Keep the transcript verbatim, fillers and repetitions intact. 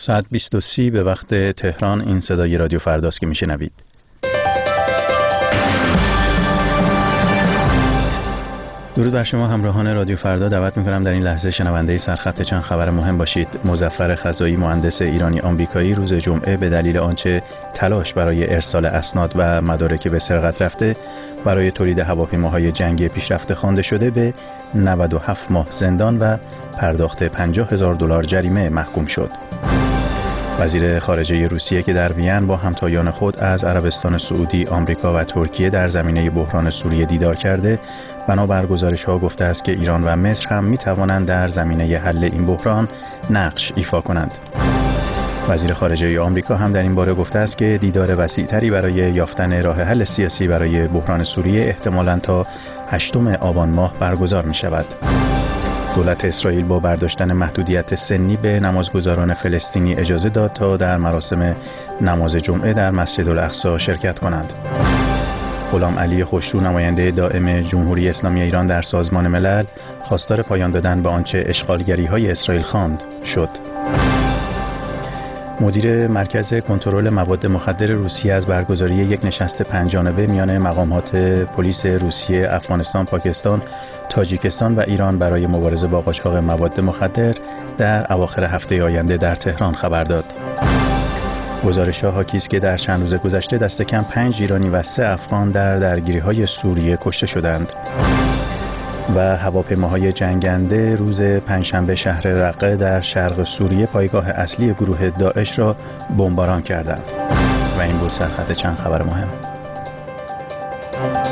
ساعت بیست و سی به وقت تهران. این صدای رادیو فرداست که میشنوید. درود بر شما همراهان رادیو فردا. دعوت میکنم در این لحظه شنونده سرخط چند خبر مهم باشید. مظفر خزایی، مهندس ایرانی آمریکایی، روز جمعه به دلیل آنچه تلاش برای ارسال اسناد و مدارک به سرقت رفته برای تولید هواپیماهای جنگی پیشرفته خوانده شده، به نود و هفت ماه زندان و پرداخت پنجاه هزار دلار جریمه محکوم شد. وزیر خارجه روسیه که در وین با همتایان خود از عربستان سعودی، آمریکا و ترکیه در زمینه بحران سوریه دیدار کرده، بنابر گزارش‌ها گفته است که ایران و مصر هم می‌توانند در زمینه حل این بحران نقش ایفا کنند. وزیر خارجه آمریکا هم در این باره گفته است که دیدار وسیع‌تری برای یافتن راه حل سیاسی برای بحران سوریه احتمالاً تا هشتم آبان ماه برگزار می‌شود. دولت اسرائیل با برداشتن محدودیت سنی به نمازگزاران فلسطینی اجازه داد تا در مراسم نماز جمعه در مسجد الاقصی شرکت کنند. غلام علی خوشرو، نماینده دائم جمهوری اسلامی ایران در سازمان ملل، خواستار پایان دادن به آنچه اشغالگری‌های اسرائیل خواند شد. مدیر مرکز کنترل مواد مخدر روسیه از برگزاری یک نشست پنج‌جانبه میان مقامات پلیس روسیه، افغانستان، پاکستان، تاجیکستان و ایران برای مبارزه با قاچاق مواد مخدر در اواخر هفته آینده در تهران خبر داد. گزارش‌ها حاکی است که در چند روز گذشته دست کم پنج ایرانی و سه افغان در درگیری‌های سوریه کشته شدند و هواپیماهای جنگنده روز پنجشنبه شهر رقه در شرق سوریه، پایگاه اصلی گروه داعش، را بمباران کردند. و این بود سرخط چند خبر مهم.